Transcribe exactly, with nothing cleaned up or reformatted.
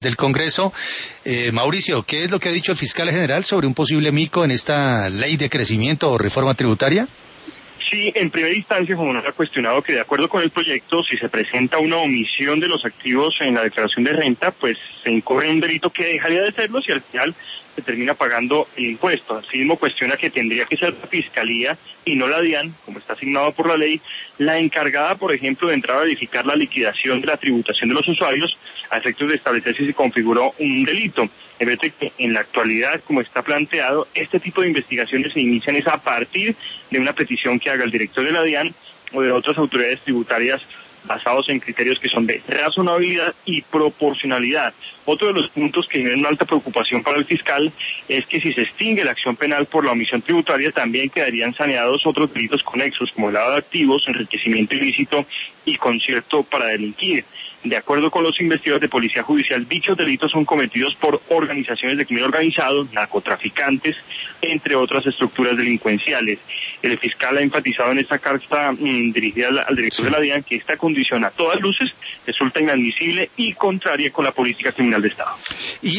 del Congreso. Eh, Mauricio, ¿qué es lo que ha dicho el fiscal general sobre un posible mico en esta ley de crecimiento o reforma tributaria? Sí, en primera instancia, como nos ha cuestionado que de acuerdo con el proyecto, si se presenta una omisión de los activos en la declaración de renta, pues se incurre en un delito que dejaría de serlo si al final se termina pagando el impuesto. Asimismo, cuestiona que tendría que ser la Fiscalía y no la DIAN, como está asignado por la ley, la encargada, por ejemplo, de entrar a verificar la liquidación de la tributación de los usuarios a efectos de establecer si se configuró un delito. En vez de que en la actualidad, como está planteado, este tipo de investigaciones se inician es a partir de una petición que haga el director de la DIAN o de otras autoridades tributarias basados en criterios que son de razonabilidad y proporcionalidad. Otro de los puntos que generan una alta preocupación para el fiscal es que si se extingue la acción penal por la omisión tributaria, también quedarían saneados otros delitos conexos como el lavado de activos, enriquecimiento ilícito y concierto para delinquir. De acuerdo con los investigadores de Policía Judicial, dichos delitos son cometidos por organizaciones de crimen organizado, narcotraficantes, entre otras estructuras delincuenciales. El fiscal ha enfatizado en esta carta mmm, dirigida al, al director sí. de la DIAN que esta condición a todas luces resulta inadmisible y contraria con la política criminal de Estado. Y